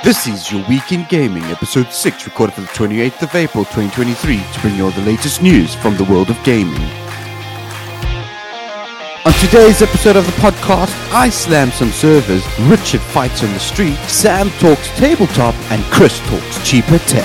This is your Week in Gaming, episode 6, recorded for the 28th of April 2023, to bring you all the latest news from the world of gaming. On today's episode of the podcast, I slam some servers, Richard fights on the street, Sam talks tabletop, and Chris talks cheaper tech.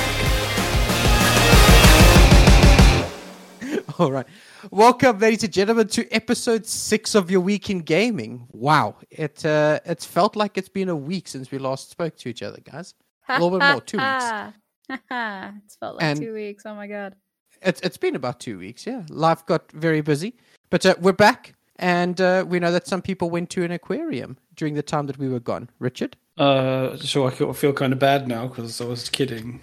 Alright, welcome ladies and gentlemen to episode 6 of your Week in Gaming. Wow, it's felt like it's been a week since we last spoke to each other, guys. A little bit more, 2 weeks. It's felt like 2 weeks, oh my god. It's been about 2 weeks, yeah. Life got very busy, but we're back. And we know that some people went to an aquarium during the time that we were gone. Richard? Sure, I feel kind of bad now because I was kidding.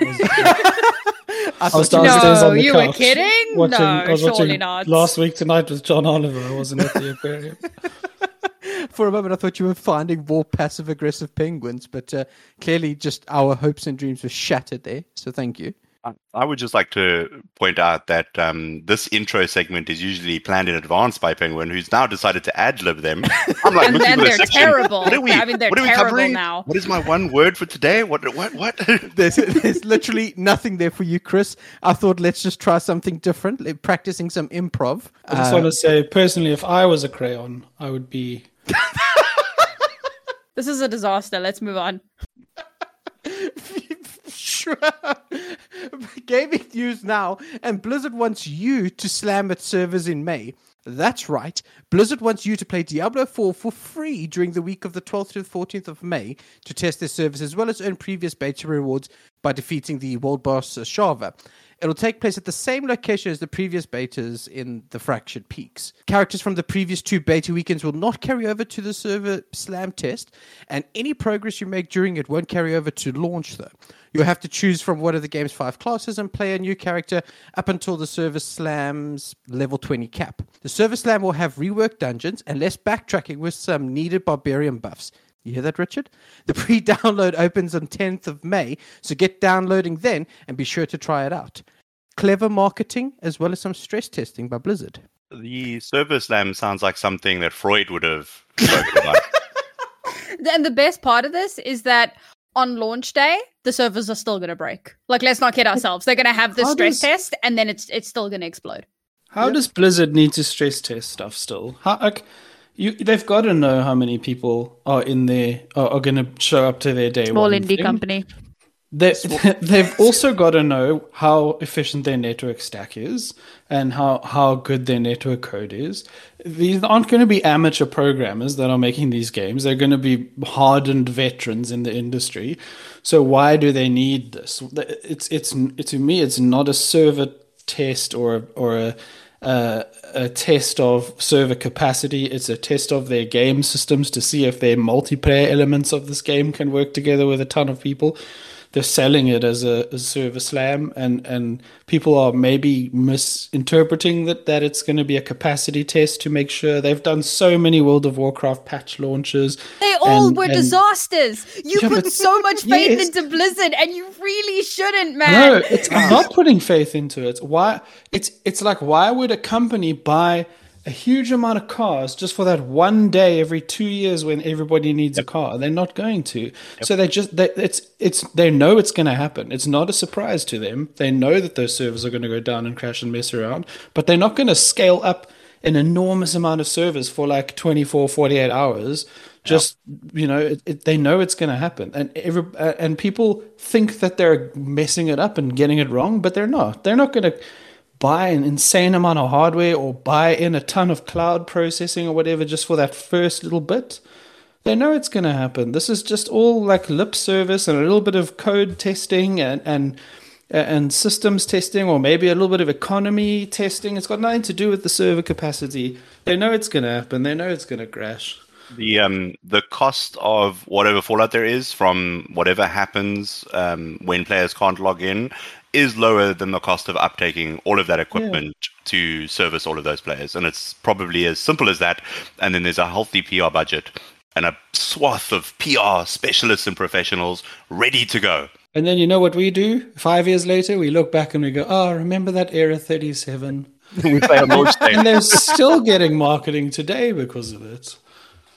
I was downstairs on the you couch were kidding? I was surely watching not. Last Week Tonight with John Oliver. I wasn't at the aquarium. For a moment, I thought you were finding more passive-aggressive penguins, but clearly just our hopes and dreams were shattered there, so thank you. I would just like to point out that this intro segment is usually planned in advance by Penguin, who's now decided to ad-lib them. I'm like, And then they're terrible. What are we, I mean, they're what are we terrible covering now. What is my one word for today? What? There's literally nothing there for you, Chris. I thought let's just try something different, like practicing some improv. I just want to say, personally, if I was a crayon, I would be... This is a disaster. Let's move on. Sure. Gaming news now, and Blizzard wants you to slam its servers in May. That's right. Blizzard wants you to play Diablo 4 for free during the week of the 12th to the 14th of May to test their service as well as earn previous beta rewards by defeating the world boss Shava. It'll take place at the same location as the previous betas in the Fractured Peaks. Characters from the previous 2 beta weekends will not carry over to the server slam test, and any progress you make during it won't carry over to launch though. You'll have to choose from one of the game's 5 classes and play a new character up until the server slam's level 20 cap. The server slam will have reworked dungeons and less backtracking with some needed barbarian buffs. You hear that, Richard? The pre-download opens on 10th of May, so get downloading then and be sure to try it out. Clever marketing as well as some stress testing by Blizzard. The server slam sounds like something that Freud would have spoken about. And the best part of this is that on launch day, the servers are still going to break. Like, let's not kid ourselves. They're going to have the stress test, and then it's still going to explode. How does Blizzard need to stress test stuff still? They've got to know how many people are in there, are going to show up to their day Small one indie thing. company. They've also got to know how efficient their network stack is and how good their network code is. These aren't going to be amateur programmers that are making these games. They're going to be hardened veterans in the industry. So why do they need this? It's to me, it's not a server test or a test of server capacity. It's a test of their game systems to see if their multiplayer elements of this game can work together with a ton of people. They're selling it as a server slam, and people are maybe misinterpreting that it's going to be a capacity test to make sure. They've done so many World of Warcraft patch launches. They all were disasters. You put so much faith yes. into Blizzard, and you really shouldn't, man. No, I'm not putting faith into it. Why? It's like, why would a company buy a huge amount of cars just for that one day every 2 years when everybody needs a car? They're not going to. So they know it's going to happen. It's not a surprise to them. They know that those servers are going to go down and crash and mess around, but they're not going to scale up an enormous amount of servers for like 24, 48 hours. Just, they know it's going to happen. And people think that they're messing it up and getting it wrong, but they're not. They're not going to buy an insane amount of hardware or buy in a ton of cloud processing or whatever just for that first little bit. They know it's going to happen. This is just all like lip service and a little bit of code testing and systems testing, or maybe a little bit of economy testing. It's got nothing to do with the server capacity. They know it's going to happen. They know it's going to crash. The cost of whatever fallout there is from whatever happens when players can't log in is lower than the cost of uptaking all of that equipment to service all of those players. And it's probably as simple as that. And then there's a healthy PR budget and a swath of PR specialists and professionals ready to go. And then you know what we do? 5 years later, we look back and we go, oh, remember that Era 37? We play a launch day. And they're still getting marketing today because of it.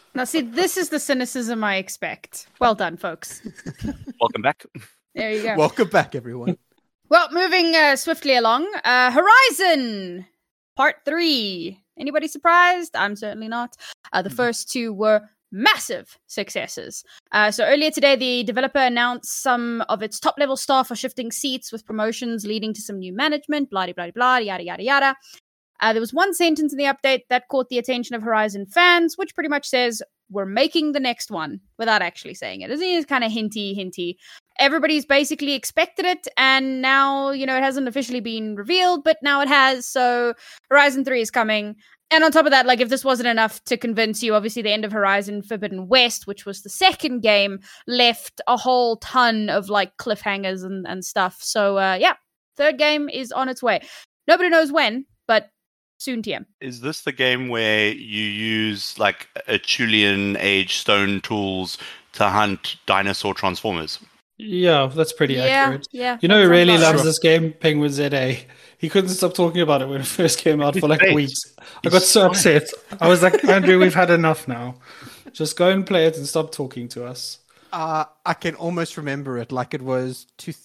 Now, see, this is the cynicism I expect. Well done, folks. Welcome back. There you go. Welcome back, everyone. Well, moving swiftly along, Horizon Part 3. Anybody surprised? I'm certainly not. The first two were massive successes. So earlier today, the developer announced some of its top-level staff are shifting seats with promotions leading to some new management, blah, blah, blah, yada, yada, yada. There was one sentence in the update that caught the attention of Horizon fans, which pretty much says, we're making the next one, without actually saying it. It's kind of hinty. Everybody's basically expected it, and now, it hasn't officially been revealed, but now it has, so Horizon 3 is coming. And on top of that, if this wasn't enough to convince you, obviously the end of Horizon Forbidden West, which was the second game, left a whole ton of, cliffhangers and stuff. So, third game is on its way. Nobody knows when, but soon TM. Is this the game where you use Acheulean age stone tools to hunt dinosaur transformers? Yeah, that's pretty accurate. Yeah. Who really loves this game? Penguin ZA. He couldn't stop talking about it when it first came out for weeks. I got so upset. I was like, Andrew, we've had enough now. Just go and play it and stop talking to us. I can almost remember it like it was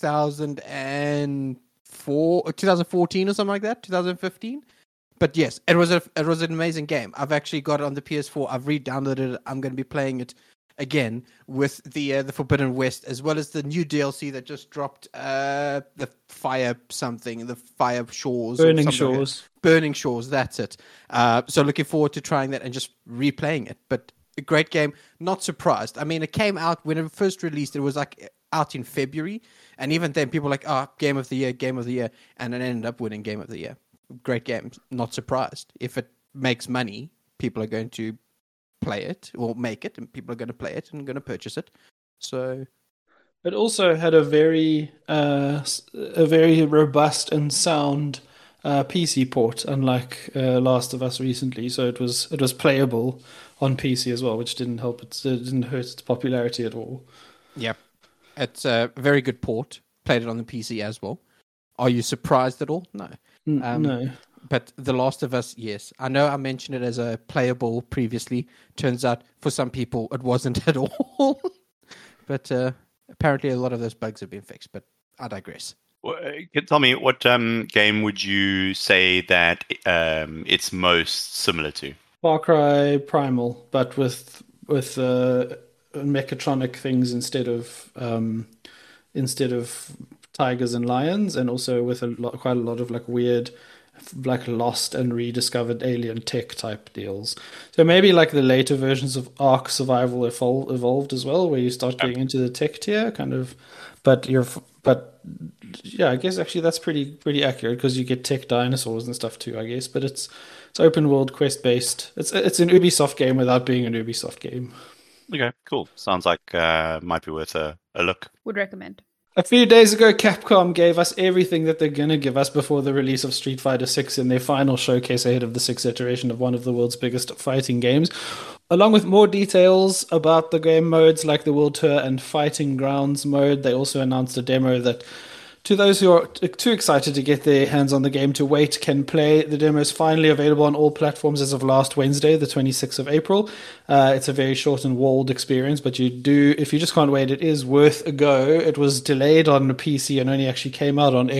2004 or 2014 or something like that, 2015. But yes, it was an amazing game. I've actually got it on the PS4. I've re-downloaded it. I'm going to be playing it again with the Forbidden West, as well as the new DLC that just dropped, the Fire something, the Fire Shores. Burning Shores. Burning Shores, that's it. So looking forward to trying that and just replaying it. But a great game, not surprised. I mean, it came out, when it first released, it was out in February. And even then, people were like, Game of the Year. And it ended up winning Game of the Year. Great game, not surprised. If it makes money, people are going to play it or make it, and people are going to play it and going to purchase it. So it also had a very robust and sound PC port, unlike Last of Us recently. So it was playable on PC as well, which didn't help it. It didn't hurt its popularity at all. Yep, it's a very good port. Played it on the PC as well. Are you surprised at all? No. No. But The Last of Us, yes. I know I mentioned it as a playable previously. Turns out for some people it wasn't at all. But apparently a lot of those bugs have been fixed. But I digress. Tell me, what game would you say that it's most similar to? Far Cry Primal, but with mechatronic things instead of tigers and lions, and also with quite a lot of weird, lost and rediscovered alien tech type deals. So maybe the later versions of Ark Survival evolved as well, where you start getting into the tech tier kind of. But yeah, I guess actually that's pretty accurate, because you get tech dinosaurs and stuff too, I guess. But it's open world, quest based. It's an Ubisoft game without being an Ubisoft game. Okay, cool. Sounds like might be worth a look. Would recommend. A few days ago, Capcom gave us everything that they're going to give us before the release of Street Fighter 6 in their final showcase ahead of the 6th iteration of one of the world's biggest fighting games. Along with more details about the game modes like the World Tour and Fighting Grounds mode, they also announced a demo that, to those who are too excited to get their hands on the game to wait, can play. The demo is finally available on all platforms as of last Wednesday, the 26th of April. It's a very short and walled experience, but if you just can't wait, it is worth a go. It was delayed on a PC and only actually came out on a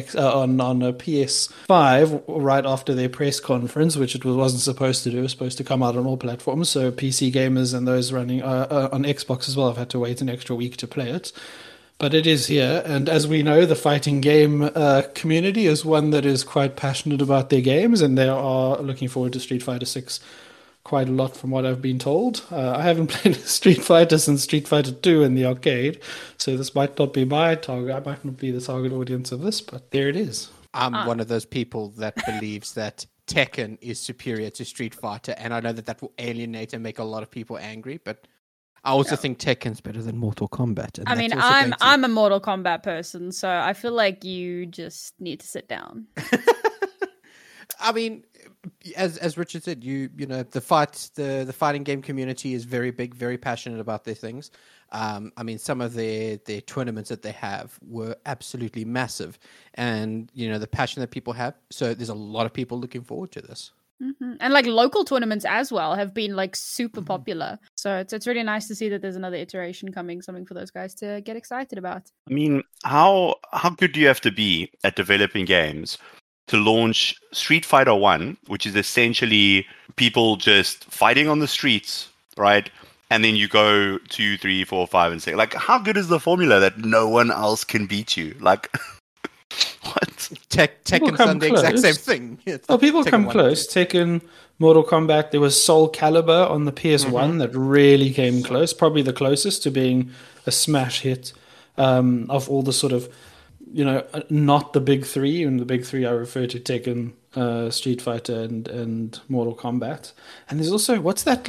PS5 right after their press conference, which it wasn't supposed to do. It was supposed to come out on all platforms, so PC gamers and those running on Xbox as well have had to wait an extra week to play it. But it is here, and as we know, the fighting game community is one that is quite passionate about their games, and they are looking forward to Street Fighter 6 quite a lot from what I've been told. I haven't played Street Fighter since Street Fighter 2 in the arcade, so this might not be my target. I might not be the target audience of this, but there it is. I'm one of those people that believes that Tekken is superior to Street Fighter, and I know that will alienate and make a lot of people angry, but I also think Tekken's better than Mortal Kombat. I mean, I'm a Mortal Kombat person, so I feel like you just need to sit down. I mean, as Richard said, you know the fighting game community is very big, very passionate about their things. I mean, some of their tournaments that they have were absolutely massive, and the passion that people have. So there's a lot of people looking forward to this. And like local tournaments as well have been like super popular. So it's really nice to see that there's another iteration coming, something for those guys to get excited about. I mean, how good do you have to be at developing games to launch Street Fighter 1, which is essentially people just fighting on the streets, right? And then you go 2, 3, 4, 5, and 6. Like, how good is the formula that no one else can beat you? Like, what? Tekken's done the exact same thing. Oh, people come close. Tekken, Mortal Kombat. There was Soul Calibur on the PS1 that really came close. Probably the closest to being a smash hit of all the sort of, not the big three. And the big three I refer to Tekken, Street Fighter, and Mortal Kombat. And there's also what's that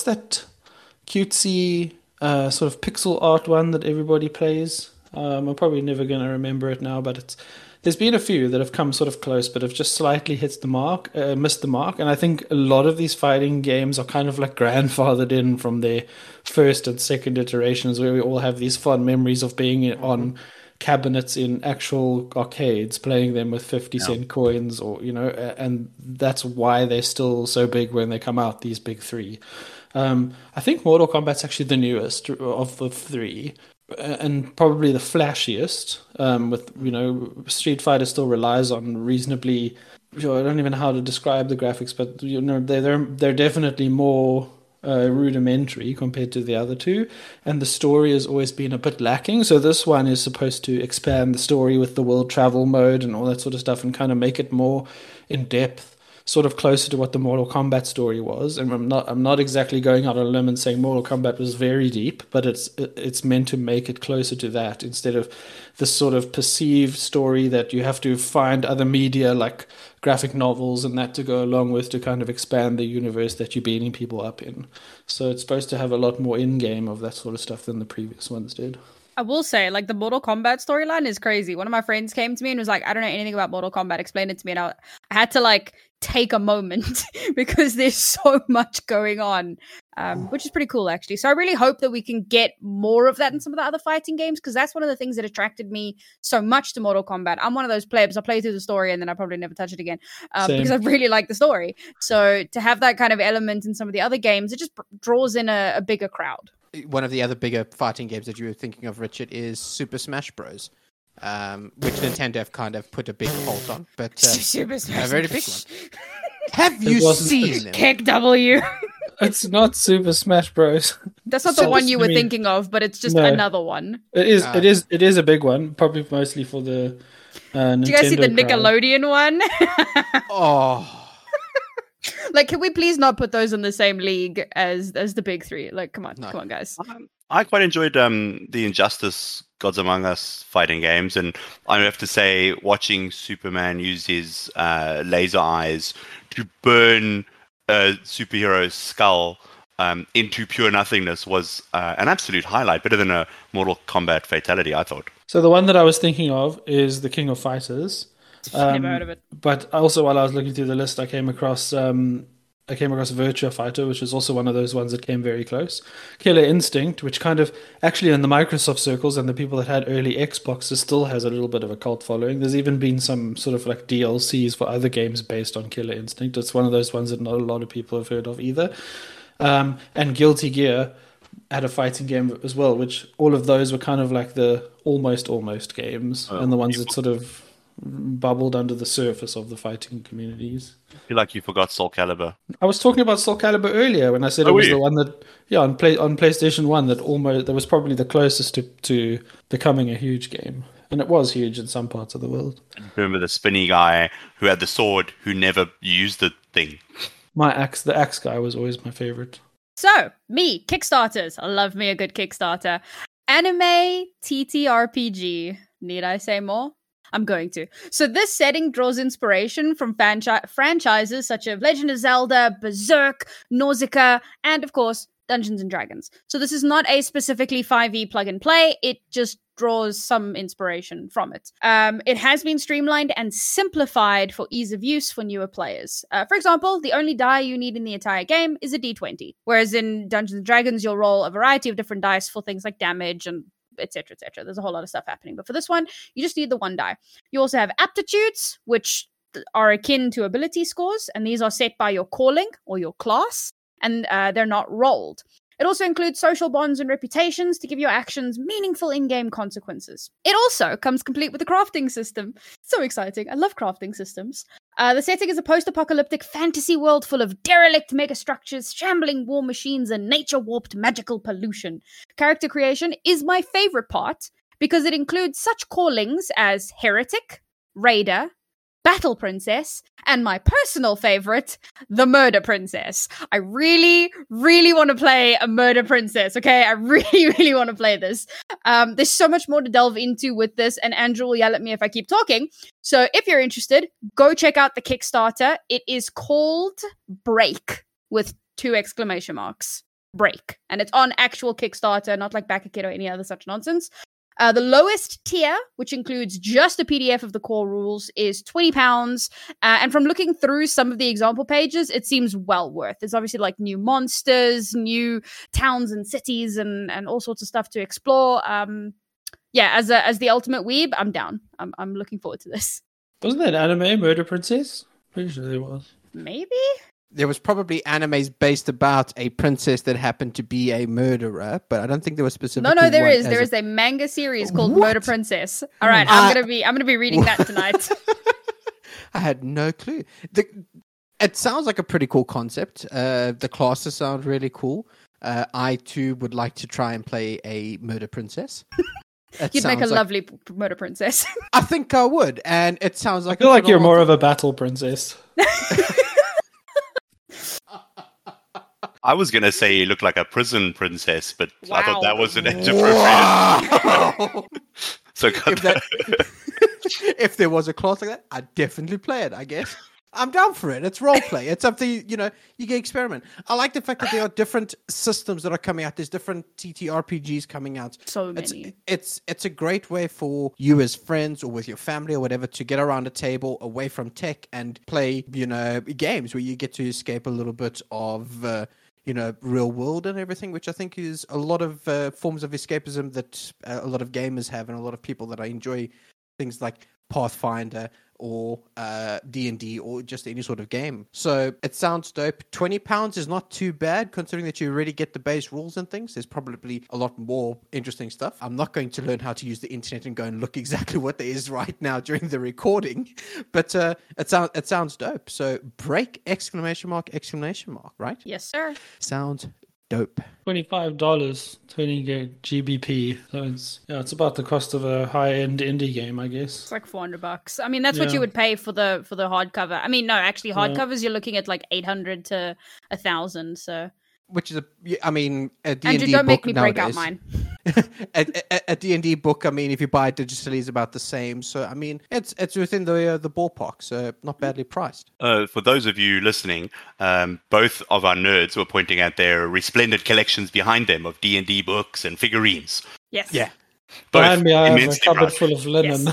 cutesy sort of pixel art one that everybody plays? I'm probably never going to remember it now, but there's been a few that have come sort of close, but have just slightly missed the mark. And I think a lot of these fighting games are kind of like grandfathered in from their first and second iterations, where we all have these fond memories of being on cabinets in actual arcades, playing them with 50-cent coins, or and that's why they're still so big when they come out. These big three. I think Mortal Kombat's actually the newest of the three. And probably the flashiest, with Street Fighter still relies on reasonably. I don't even know how to describe the graphics, but they're definitely more rudimentary compared to the other two, and the story has always been a bit lacking. So this one is supposed to expand the story with the world travel mode and all that sort of stuff, and kind of make it more in depth. Sort of closer to what the Mortal Kombat story was, and I'm not exactly going out on a limb and saying Mortal Kombat was very deep, but it's meant to make it closer to that instead of this sort of perceived story that you have to find other media like graphic novels and that to go along with to kind of expand the universe that you're beating people up in. So it's supposed to have a lot more in-game of that sort of stuff than the previous ones did. I will say, like, the Mortal Kombat storyline is crazy. One of my friends came to me and was like, I don't know anything about Mortal Kombat. Explain it to me. And I had to, like, take a moment because there's so much going on, which is pretty cool, actually. So I really hope that we can get more of that in some of the other fighting games, because that's one of the things that attracted me so much to Mortal Kombat. I'm one of those plebs. I play through the story and then I probably never touch it again because I really like the story. So to have that kind of element in some of the other games, it just draws in a bigger crowd. One of the other bigger fighting games that you were thinking of, Richard, is Super Smash Bros., which Nintendo have kind of put a big halt on, but Super Smash a very big one. Have you seen them? Kick W. It's not Super Smash Bros. That's not the one you were thinking of, but it's just another one. It is a big one, probably mostly for the Nintendo. Do you guys see the crowd. Nickelodeon one? Oh. Like, can we please not put those in the same league as the big three? Like, come on, guys. I quite enjoyed the Injustice Gods Among Us fighting games, and I have to say, watching Superman use his laser eyes to burn a superhero's skull into pure nothingness was an absolute highlight, better than a Mortal Kombat fatality, I thought. So the one that I was thinking of is the King of Fighters. Never heard of it. But also, while I was looking through the list, I came across Virtua Fighter, which is also one of those ones that came very close. Killer Instinct, which kind of actually in the Microsoft circles and the people that had early Xboxes still has a little bit of a cult following. There's even been some sort of like DLCs for other games based on Killer Instinct. It's one of those ones that not a lot of people have heard of either. And Guilty Gear had a fighting game as well, which all of those were kind of like the almost games, and the ones that sort of bubbled under the surface of the fighting communities. I feel like you forgot Soul Calibur. I was talking about Soul Calibur earlier when I said it was the one that, on PlayStation 1 that was probably the closest to becoming a huge game. And it was huge in some parts of the world. Remember the spinny guy who had the sword who never used the thing? The axe guy was always my favorite. So, me, Kickstarters. I love me a good Kickstarter. Anime TTRPG. Need I say more? I'm going to. So this setting draws inspiration from franchises such as Legend of Zelda, Berserk, Nausicaa, and of course, Dungeons & Dragons. So this is not a specifically 5e plug and play, it just draws some inspiration from it. It has been streamlined and simplified for ease of use for newer players. For example, the only die you need in the entire game is a d20, whereas in Dungeons & Dragons, you'll roll a variety of different dice for things like damage and etc., etc. There's a whole lot of stuff happening. But for this one, you just need the one die. You also have aptitudes, which are akin to ability scores, and these are set by your calling or your class, and they're not rolled. It also includes social bonds and reputations to give your actions meaningful in-game consequences. It also comes complete with a crafting system. So exciting. I love crafting systems. The setting is a post-apocalyptic fantasy world full of derelict megastructures, shambling war machines, and nature-warped magical pollution. Character creation is my favorite part because it includes such callings as Heretic, Raider, Battle Princess, and my personal favorite, the Murder Princess. I really, really want to play a Murder Princess, okay? I really, really want to play this. There's so much more to delve into with this, and Andrew will yell at me if I keep talking. So if you're interested, go check out the Kickstarter. It is called Break, with 2 exclamation marks. Break. And it's on actual Kickstarter, not like Backakit or any other such nonsense. The lowest tier, which includes just a PDF of the core rules, is £20. And from looking through some of the example pages, it seems well worth. There's obviously like new monsters, new towns and cities, and all sorts of stuff to explore. Yeah, as the ultimate weeb, I'm down. I'm looking forward to this. Wasn't that anime Murder Princess? Pretty sure there was. Maybe? There was probably animes based about a princess that happened to be a murderer, but I don't think there was specifically. No, there is. There is a manga series called Murder Princess. All right, I'm gonna be reading that tonight. I had no clue. It sounds like a pretty cool concept. The classes sound really cool. I too would like to try and play a murder princess. You'd make a lovely murder princess. I think I would, and it sounds like I feel like you're more of a battle princess. I was going to say you look like a prison princess, but Wow. I thought that was an inappropriate. So if there was a class like that, I'd definitely play it, I guess. I'm down for it. It's role play. It's something, you can experiment. I like the fact that there are different systems that are coming out. There's different TTRPGs coming out. So many. It's a great way for you as friends or with your family or whatever to get around a table away from tech and play, games where you get to escape a little bit of, real world and everything, which I think is a lot of forms of escapism that a lot of gamers have, and a lot of people that I enjoy things like Pathfinder or D&D or just any sort of game. So it sounds dope. £20 is not too bad considering that you already get the base rules and things. There's probably a lot more interesting stuff. I'm not going to learn how to use the internet and go and look exactly what there is right now during the recording, but it sounds dope. So Break ! Right? Yes, sir. Sounds dope. $25, 20 GBP. So it's about the cost of a high-end indie game, I guess. It's like $400. I mean, that's what you would pay for the hardcover. I mean, no, actually, hardcovers you're looking at like 800 to 1,000. So, which is a D&D Andrew, don't book make me break nowadays. out mine. a D&D book, I mean, if you buy it digitally, is about the same. So, I mean, it's within the ballpark, so not badly priced. for those of you listening, both of our nerds were pointing at their resplendent collections behind them of D&D books and figurines. Yes. Yeah. Both Behind me, I have a immensely cupboard priced. full of linen.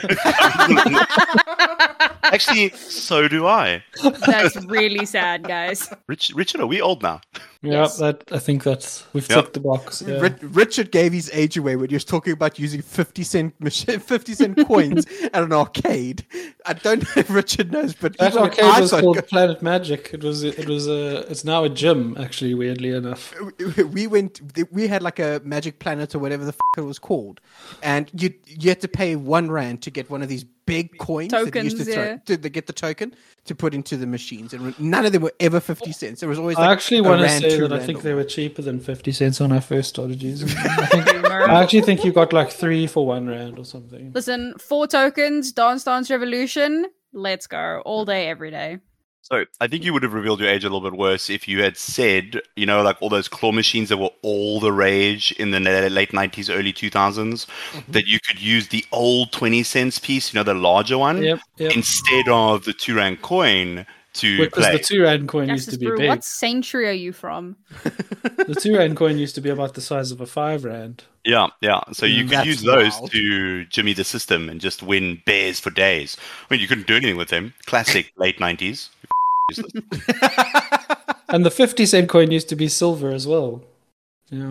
Actually, so do I. That's really sad, guys. Richard, are we old now? Yeah, Yes. I think that's we've Yep. ticked the box. Yeah. Richard gave his age away when he was talking about using 50-cent coins at an arcade. I don't know if Richard knows, but That even when arcade I was started called Planet Magic. It's now a gym, actually, weirdly enough. we had like a Magic Planet or whatever the it was called, and you had to pay R1 to get one of these big coins that you used to Tokens, throw to get the token to put into the machines, and none of them were ever 50 cents. There was always I like actually a want to rand, say 2 that I rand think or they more. were cheaper than 50 cents when I first started using them. I actually think you got like 3 for R1 or something. Listen, 4 tokens, Dance Dance Revolution. Let's go. All day, every day. So I think you would have revealed your age a little bit worse if you had said, like all those claw machines that were all the rage in the late 90s, early 2000s, that you could use the old 20 cents piece, the larger one, Yep. instead of the 2 rand coin to Because play. the 2 rand coin used Justice to be Brew, big. what century are you from? The 2 rand coin used to be about the size of a 5 rand. Yeah. So you could That's use those wild. to jimmy the system and just win bears for days. I mean, you couldn't do anything with them. Classic late 90s. And the 50 cent coin used to be silver as well. Yeah.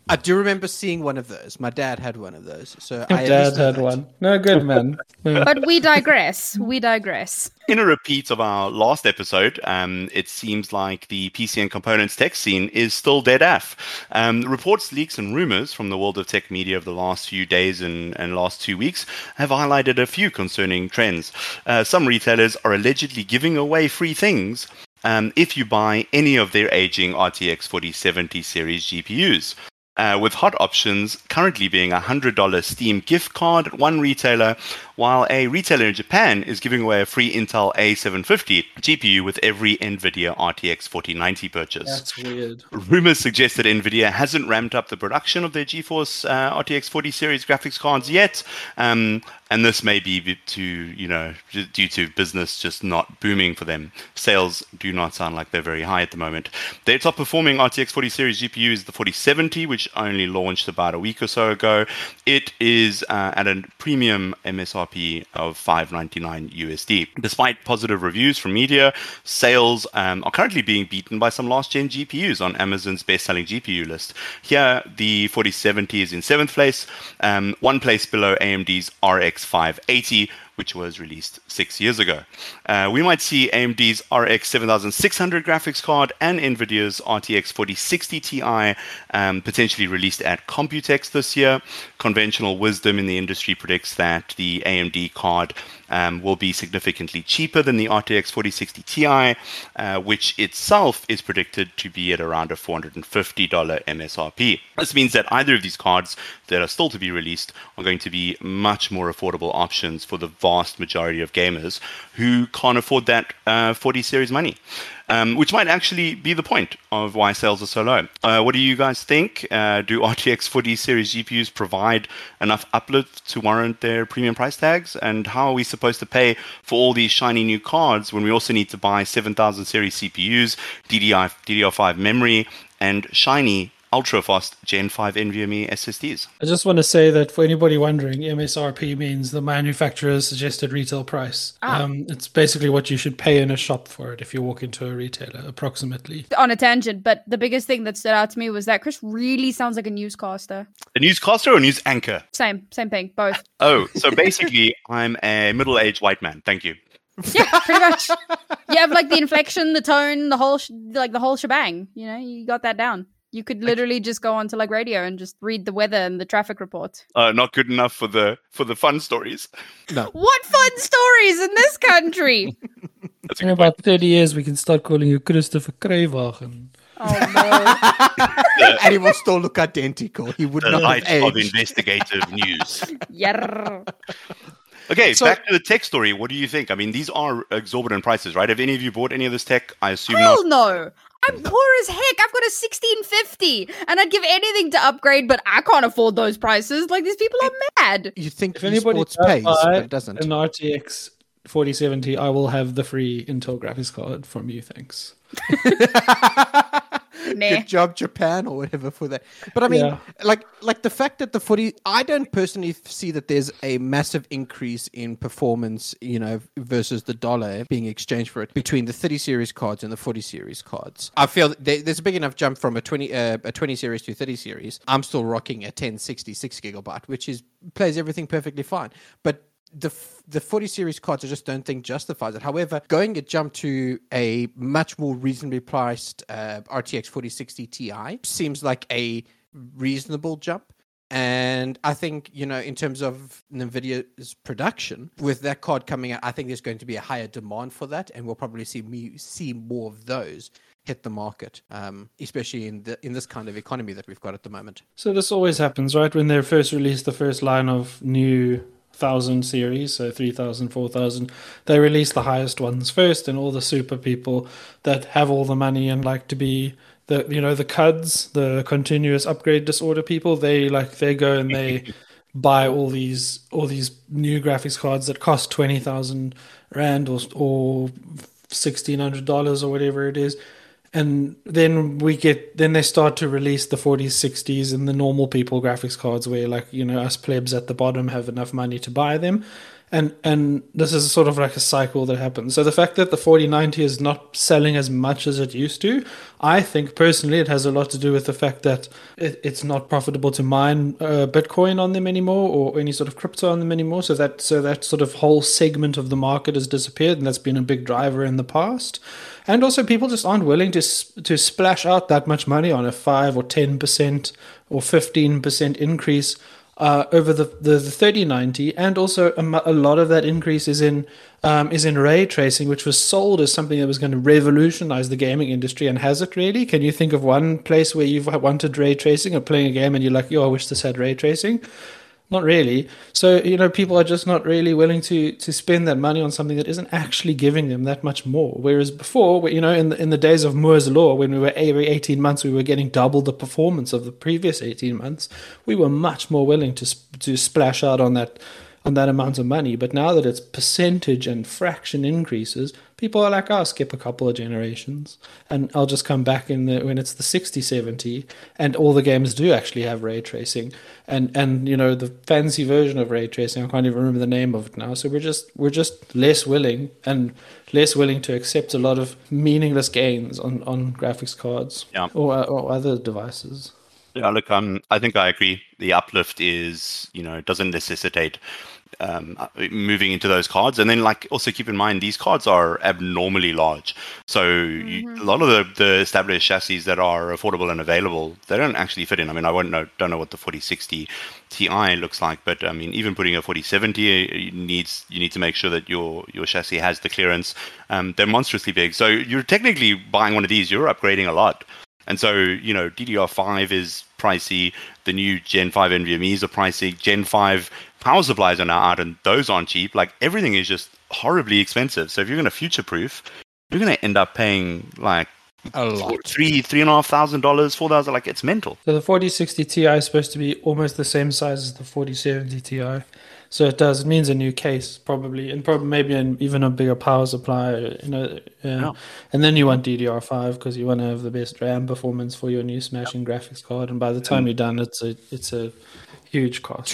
I do remember seeing one of those. My dad had one of those. So Your I at dad least know had that. one. No, good man. Yeah. But we digress. We digress. In a repeat of our last episode, it seems like the PC and components tech scene is still dead af. Reports, leaks, and rumors from the world of tech media of the last few days and last 2 weeks have highlighted a few concerning trends. Some retailers are allegedly giving away free things if you buy any of their aging RTX 4070 series GPUs. With hot options currently being a $100 Steam gift card at one retailer, while a retailer in Japan is giving away a free Intel A750 GPU with every NVIDIA RTX 4090 purchase. That's weird. Rumors suggest that NVIDIA hasn't ramped up the production of their GeForce RTX 40 series graphics cards yet, and this may be due to business just not booming for them. Sales do not sound like they're very high at the moment. Their top performing RTX 40 series GPU is the 4070, which only launched about a week or so ago. It is at a premium MSRP of $599 USD. Despite positive reviews from media, sales are currently being beaten by some last-gen GPUs on Amazon's best-selling GPU list. Here, the 4070 is in 7th place, one place below AMD's RX 580, which was released 6 years ago. We might see AMD's RX 7600 graphics card and NVIDIA's RTX 4060 Ti potentially released at Computex this year. Conventional wisdom in the industry predicts that the AMD card will be significantly cheaper than the RTX 4060 Ti, which itself is predicted to be at around a $450 MSRP. This means that either of these cards that are still to be released are going to be much more affordable options for the vast majority of gamers who can't afford that 40 series money. Which might actually be the point of why sales are so low. What do you guys think? Do RTX 40 series GPUs provide enough uplift to warrant their premium price tags? And how are we supposed to pay for all these shiny new cards when we also need to buy 7000 series CPUs, DDR5 memory, and shiny ultra-fast Gen 5 NVMe SSDs? I just want to say that for anybody wondering, MSRP means the manufacturer's suggested retail price. It's basically what you should pay in a shop for it if you walk into a retailer, approximately. On a tangent, but the biggest thing that stood out to me was that Chris really sounds like a newscaster. A newscaster or a news anchor? Same thing, both. Oh, so basically, I'm a middle-aged white man. Thank you. Yeah, pretty much. You have like the inflection, the tone, the whole shebang. You know, you got that down. You could literally just go onto like radio and just read the weather and the traffic report. Not good enough for the fun stories. No. What fun stories in this country? In about 30 years, we can start calling you Christopher Kruiwagen. Oh no. And he will still look identical. He would The not light have of aged. investigative news. Yeah. Okay, So- back to the tech story. What do you think? I mean, these are exorbitant prices, right? Have any of you bought any of this tech? I assume Hell not. no. I'm poor as heck. I've got a 1650 and I'd give anything to upgrade, but I can't afford those prices. Like, these people are mad. You think If anybody esports does pays, buy but it doesn't. an RTX 4070, I will have the free Intel graphics card from you, thanks. Nah. Good job, Japan, or whatever for that. But I mean, Yeah. like the fact that the 40, I don't personally see that there's a massive increase in performance, versus the dollar being exchanged for it between the 30 series cards and the 40 series cards. I feel that there's a big enough jump from a 20 series to 30 series. I'm still rocking a 1066 gigabyte, which plays everything perfectly fine. But the 40 series cards, I just don't think justifies it. However, going a jump to a much more reasonably priced RTX 4060 Ti seems like a reasonable jump. And I think, in terms of NVIDIA's production, with that card coming out, I think there's going to be a higher demand for that, and we'll probably see more of those hit the market, especially in this kind of economy that we've got at the moment. So this always happens, right? When they first release the first line of new 1000 series, so 3000, 4000, they release the highest ones first, and all the super people that have all the money and like to be the CUDs, the continuous upgrade disorder people, they go and they buy all these new graphics cards that cost 20,000 rand or $1,600 or whatever it is. And then they start to release the 40s, 60s, and the normal people graphics cards where, us plebs at the bottom have enough money to buy them. And this is sort of like a cycle that happens. So the fact that the 4090 is not selling as much as it used to, I think personally it has a lot to do with the fact that it's not profitable to mine Bitcoin on them anymore, or any sort of crypto on them anymore. So that sort of whole segment of the market has disappeared, and that's been a big driver in the past. And also, people just aren't willing to splash out that much money on a 5 or 10% or 15% increase over the 3090, and also a lot of that increase is in ray tracing, which was sold as something that was going to revolutionize the gaming industry, and has it really? Can you think of one place where you've wanted ray tracing or playing a game and you're like, I wish this had ray tracing? Not really. So, people are just not really willing to spend that money on something that isn't actually giving them that much more. Whereas before, in the days of Moore's Law, when we were every 18 months, we were getting double the performance of the previous 18 months, we were much more willing to splash out on that amount of money. But now that it's percentage and fraction increases, people are like, I'll skip a couple of generations and I'll just come back when it's the 6070 and all the games do actually have ray tracing and the fancy version of ray tracing. I can't even remember the name of it now. So we're just less willing to accept a lot of meaningless gains on graphics cards or other devices. Yeah, look, I think I agree. The uplift is, doesn't necessitate moving into those cards. And then, also keep in mind, these cards are abnormally large. So a lot of the established chassis that are affordable and available, they don't actually fit in. I mean, don't know what the 4060 Ti looks like, but I mean, even putting a 4070, you need to make sure that your chassis has the clearance. They're monstrously big. So you're technically buying one of these, you're upgrading a lot. And so, DDR5 is pricey. The new Gen 5 NVMEs are pricey. Gen 5 power supplies are now out, and those aren't cheap. Everything is just horribly expensive. So if you're going to future-proof, you're going to end up paying a lot. $3,500, $4,000. It's mental. So the 4060 Ti is supposed to be almost the same size as the 4070 Ti. So it means a new case probably, and maybe even a bigger power supply, And then you want DDR5 because you want to have the best RAM performance for your new smashing graphics card. And by the time you're done, it's a huge cost.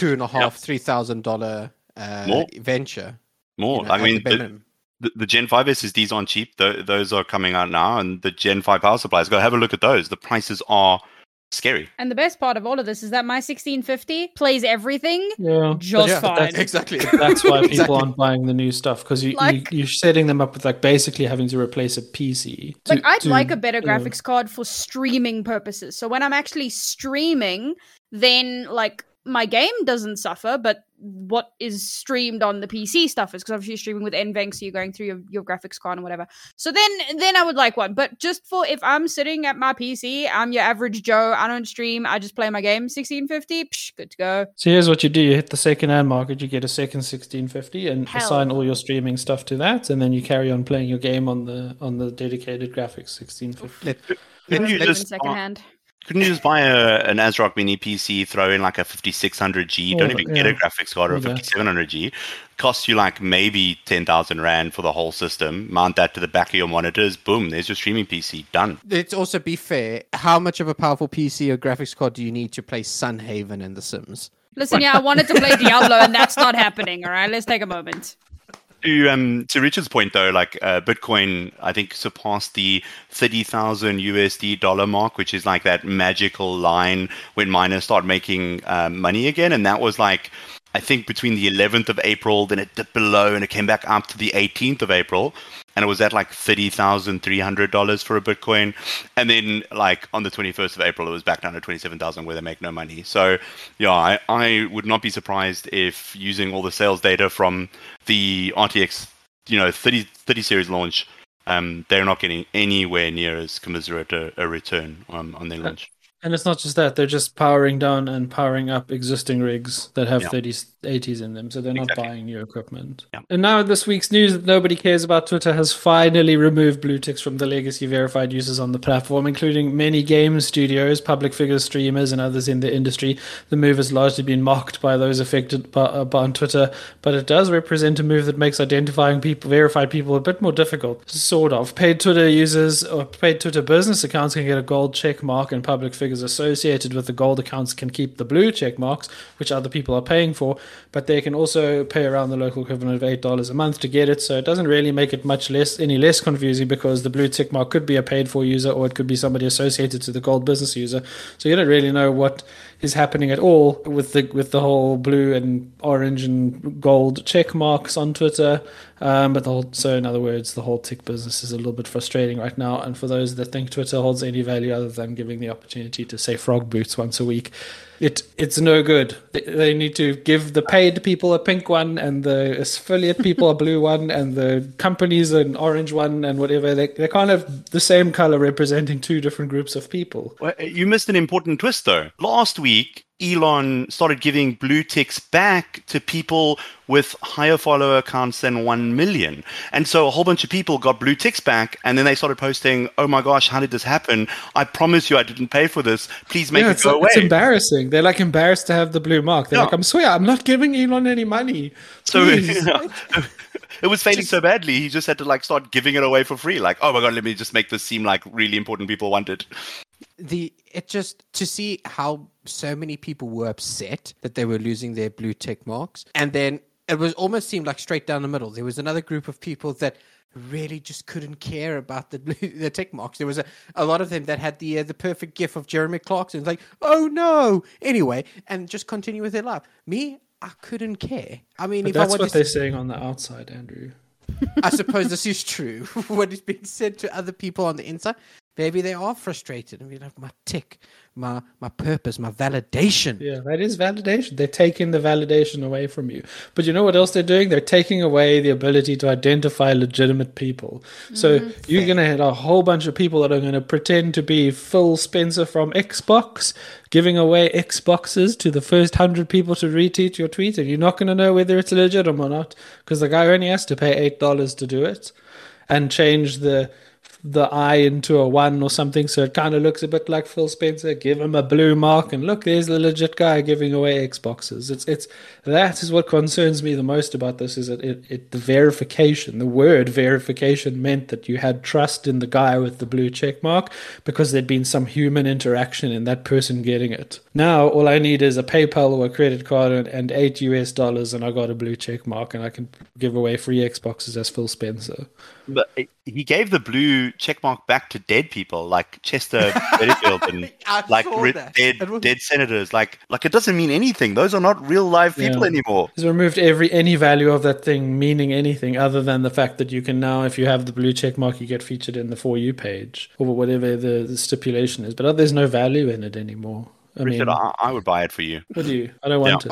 $2,500, $3,000 venture. More. I mean, the Gen 5 SSDs aren't cheap. Those are coming out now, and the Gen 5 power supplies. Go have a look at those. The prices are scary. And the best part of all of this is that my 1650 plays everything fine. Exactly. That's why people aren't buying the new stuff, because you're setting them up with basically having to replace a PC. I'd like a better graphics card for streaming purposes. So when I'm actually streaming, then my game doesn't suffer, but what is streamed on the PC stuff is, because obviously you're streaming with NVENC, so you're going through your graphics card and whatever. So then I would like one. But just for if I'm sitting at my PC, I'm your average Joe, I don't stream, I just play my game, 1650, good to go. So here's what you do. You hit the second-hand market, you get a second 1650 and assign all your streaming stuff to that, and then you carry on playing your game on the dedicated graphics 1650. Couldn't you just buy an ASRock Mini PC, throw in a 5600G, don't even get a graphics card, or a 5700G, costs you maybe 10,000 Rand for the whole system, mount that to the back of your monitors, boom, there's your streaming PC, done. Let's also be fair, how much of a powerful PC or graphics card do you need to play Sunhaven in The Sims? Listen, I wanted to play Diablo and that's not happening, alright? Let's take a moment. To Richard's point, though, Bitcoin, I think surpassed the $30,000 mark, which is that magical line when miners start making money again. And that was I think between the 11th of April, then it dipped below and it came back up to the 18th of April. And it was at $30,300 for a Bitcoin. And then on the 21st of April, it was back down to 27,000 where they make no money. So yeah, I would not be surprised if using all the sales data from the RTX, 30 series launch, they're not getting anywhere near as commiserate a return on their launch. And it's not just that, they're just powering down and powering up existing rigs that have 3080s in them, so they're not buying new equipment. Yeah. And now this week's news that nobody cares about, Twitter has finally removed blue ticks from the legacy verified users on the platform, including many game studios, public figures, streamers, and others in the industry. The move has largely been mocked by those affected on Twitter, but it does represent a move that makes identifying verified people a bit more difficult, sort of. Paid Twitter users or paid Twitter business accounts can get a gold check mark, and public figures associated with the gold accounts can keep the blue check marks, which other people are paying for. but they can also pay around the local equivalent of $8 a month to get it. So it doesn't really make it any less confusing, because the blue tick mark could be a paid for user, or it could be somebody associated to the gold business user. So you don't really know what is happening at all with the whole blue and orange and gold check marks on Twitter. So in other words, the whole tick business is a little bit frustrating right now. And for those that think Twitter holds any value other than giving the opportunity to say frog boots once a week, it's no good. They need to give the paid people a pink one, and the affiliate people a blue one, and the companies an orange one, and whatever. They can't have the same color representing two different groups of people. Well, you missed an important twist, though. Last week, Elon started giving blue ticks back to people with higher follower accounts than 1 million. And so a whole bunch of people got blue ticks back, and then they started posting, oh my gosh, how did this happen? I promise you I didn't pay for this. Please make it go away. It's embarrassing. They're like embarrassed to have the blue mark. They're like, I'm swear, I'm not giving Elon any money. So it was failing so badly, he just had to like start giving it away for free. Like, oh my God, let me just make this seem like really important people want it. To see how so many people were upset that they were losing their blue tick marks, and then it was almost seemed like straight down the middle. There was another group of people that really just couldn't care about the tick marks. There was a lot of them that had the perfect gif of Jeremy Clarkson, like, oh no, anyway, and just continue with their life. Me, I couldn't care. I mean, but if that's I want what they're saying on the outside, Andrew. I suppose this is true. What is being said to other people on the inside, maybe they are frustrated. I mean, like, my tick, my purpose, my validation. Yeah, that is validation. They're taking the validation away from you. But you know what else they're doing? They're taking away the ability to identify legitimate people. So you're going to have a whole bunch of people that are going to pretend to be Phil Spencer from Xbox, giving away Xboxes to the first 100 people to retweet your tweet, and you're not going to know whether it's legitimate or not, because the guy only has to pay $8 to do it and change the I into a 1 or something, so it kind of looks a bit like Phil Spencer. Give him a blue mark, and look, there's the legit guy giving away Xboxes. It's that is what concerns me the most about this, is that the verification, the word verification, meant that you had trust in the guy with the blue check mark because there'd been some human interaction in that person getting it. Now all I need is a PayPal or a credit card and $8, and I got a blue check mark, and I can give away free Xboxes as Phil Spencer. But he gave the blue checkmark back to dead people like Chester Butterfield and like dead senators. Like it doesn't mean anything. Those are not real live people anymore. He's removed any value of that thing meaning anything other than the fact that you can now, if you have the blue checkmark, you get featured in the For You page or whatever the stipulation is. But there's no value in it anymore. Richard, I would buy it for you. Would you? I don't want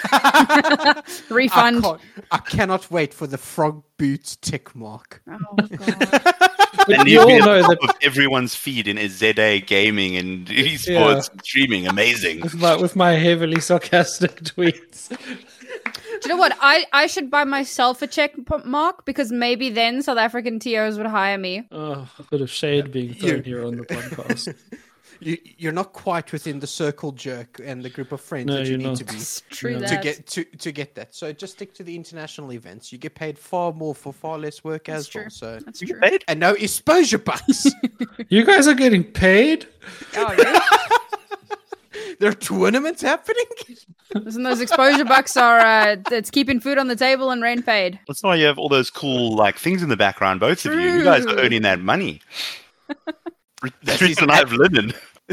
it. Refund. I cannot wait for the frog boots tick mark. Oh, God. And you all know that of everyone's feed in ZA gaming and esports streaming. Amazing. With my heavily sarcastic tweets. Do you know what? I should buy myself a check mark, because maybe then South African TOs would hire me. Oh, a bit of shade being thrown here on the podcast. You're not quite within the circle jerk and the group of friends that you need to be to get that. So just stick to the international events. You get paid far more for far less work well. So that's true. Paid? And no exposure bucks. You guys are getting paid? Oh, yeah. There are tournaments happening. Listen, those exposure bucks are it's keeping food on the table and rain paid. That's why you have all those cool things in the background. Both of you. You guys are earning that money. The reason I have linen.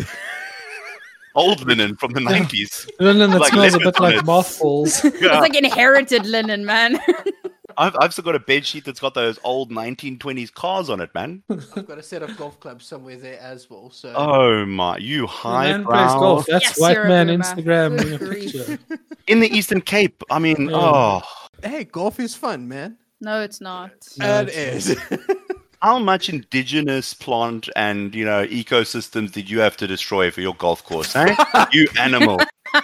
Old linen from the 90s. Linen that smells a bit like mothballs. It's like inherited linen, man. I've still got a bed sheet that's got those old 1920s cars on it, man. I've got a set of golf clubs somewhere there as well. So. Oh my, you high man plays golf. That's white man Instagram in a picture. In the Eastern Cape. I mean, Hey, golf is fun, man. No, it's not. It is. How much indigenous plant and ecosystems did you have to destroy for your golf course, eh? You animal.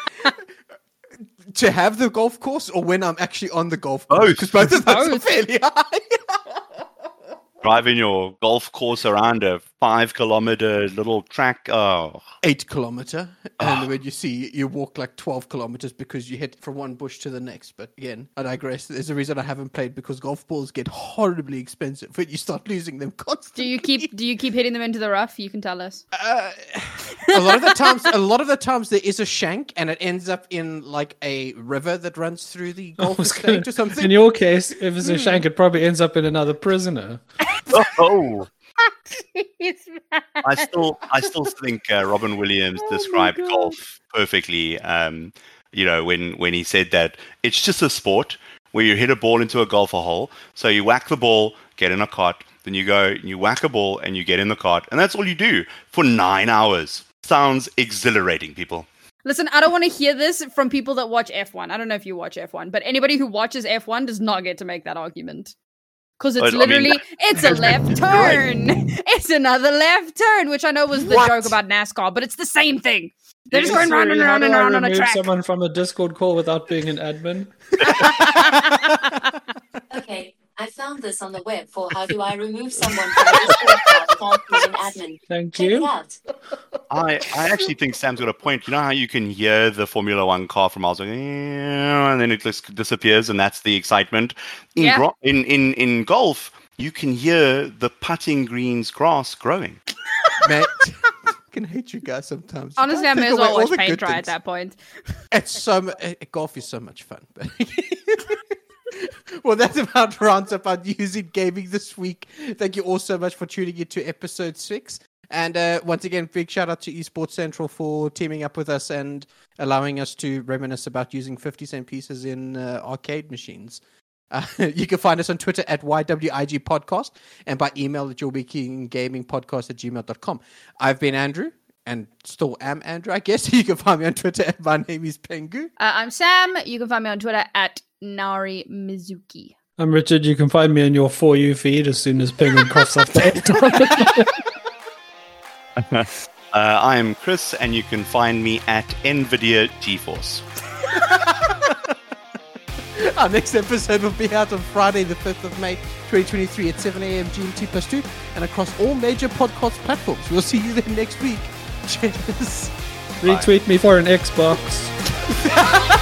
To have the golf course, or when I'm actually on the golf course? Because both of those are fairly high. Driving your golf course around a 5-kilometer little track. 8 kilometer. And when you walk like 12 kilometers because you hit from one bush to the next. But again, I digress. There's a reason I haven't played, because golf balls get horribly expensive when you start losing them constantly. Do you keep hitting them into the rough? You can tell us. a lot of the times there is a shank and it ends up in like a river that runs through the golf estate or something. In your case, if it's a shank, it probably ends up in another prisoner. Oh, Jeez, man. I still think Robin Williams described golf perfectly. When he said that it's just a sport where you hit a ball into a golfer hole. So you whack the ball, get in a cart, then you go, you whack a ball, and you get in the cart, and that's all you do for 9 hours. Sounds exhilarating, people. Listen, I don't want to hear this from people that watch F1. I don't know if you watch F1, but anybody who watches F1 does not get to make that argument. Because it's it's a left turn. It's another left turn, which I know was the joke about NASCAR, but it's the same thing. They're just going round and round and round on a track. Someone from a Discord call without being an admin. Okay, I found this on the web for how do I remove someone from a Discord call without being an admin. Thank Check you. it out. I actually think Sam's got a point. You know how you can hear the Formula One car from miles away, and then it just disappears, and that's the excitement. In golf, you can hear the putting green's grass growing. Man, I can hate you guys sometimes. Honestly, I may as well watch paint dry at that point. Golf is so much fun. Well, that's about rounds up our news in gaming this week. Thank you all so much for tuning into episode 6. And once again, big shout out to Esports Central for teaming up with us and allowing us to reminisce about using 50-cent pieces in arcade machines. You can find us on Twitter at YWIG Podcast and by email at yourweekendgamingpodcast@gmail.com. I've been Andrew and still am Andrew, I guess. You can find me on Twitter at my name is Pengu. I'm Sam. You can find me on Twitter at Nari Mizuki. I'm Richard. You can find me on your For You feed as soon as Penguin coughs off the head. I'm Chris, and you can find me at NVIDIA GeForce. Our next episode will be out on Friday, the 5th of May, 2023 at 7 a.m. GMT +2 and across all major podcast platforms. We'll see you then next week. Cheers. Retweet me for an Xbox.